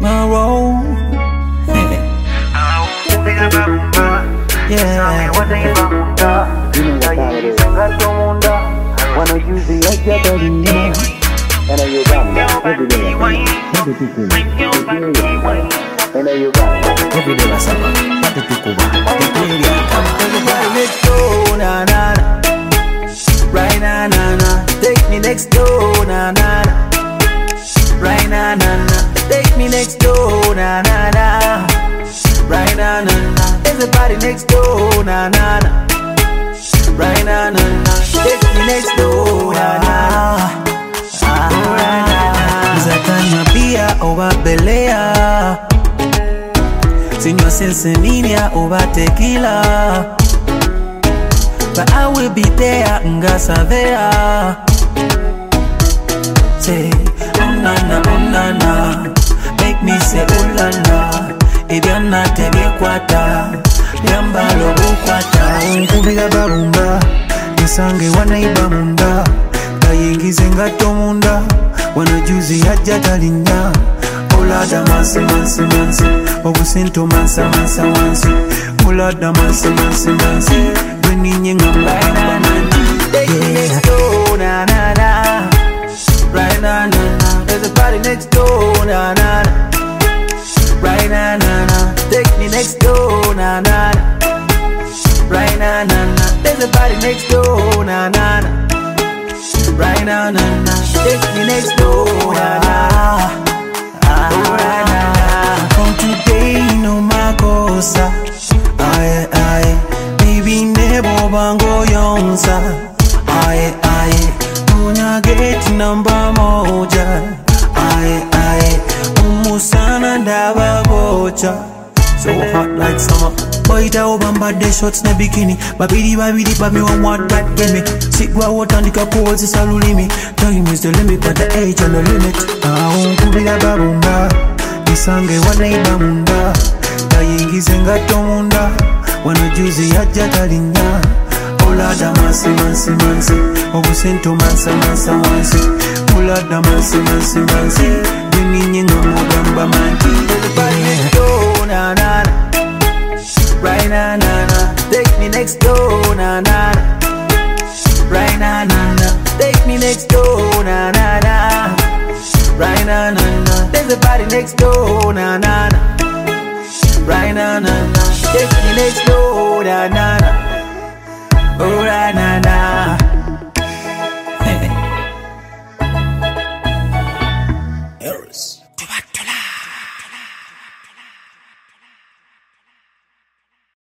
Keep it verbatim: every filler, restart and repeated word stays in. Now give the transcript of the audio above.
my role. Yeah. Wanna use the edge of the line. And I you got every day. And I you got every day was about what the people want. Everybody next door, na na na. Right na na na. Take me next door, na na na. Right na na na. Take me next door, na na na. Right na na na. Everybody next door, na na na. Right na na na. Take me next door, na na na. Zakanya pia obabelea, sinywa senseminia oba tequila, but I will be there ngasa there. Say oh na na oh na na, make me say oh la la. Ibiana tege kwata, yamba lobo kwata. Unkubiga barumba, nisange wanaiba munda, kayingize ngato munda. Wanajuzi haja talinda. Olada mansi mansi mansi, obusinto mansa mansa mansi. Olada mansi mansi mansi, bweninye ngamba mansi. Take me next door, na na na. Right na na na. There's a party next door, na na na. Right na na na. Take me next door, na na na. Right na na na. There's a party next door, na na na. Right now, na na, take me next door, na na, oh, na na. From today, no makosa, aye aye, baby nebo bango yonsa, aye aye, punya gate number moja, aye aye, umusana ndaba bocha, so hot like summer. Boy tao bamba de shots na bikini, babidi babidi babi one what that give me. Sigwa water ndika pose salulimi. Time is the limit but the age and the limit. Ah kubiga babumba, nisange wanaiba munda, kayingize ngato munda, wanajuzi haja talinda. Olada mansi mansi mansi, obusinto mansa mansa mansi. Olada mansi mansi mansi, bweninye ngomugamba manti. Everybody next door, na na na. Right na na na. Take me next door, na na na. Right na na na. Take me next door, na na na. Right na na na. There's a party next door, na na na. Right na na na. Take me next door, na na na. Oh, na na na.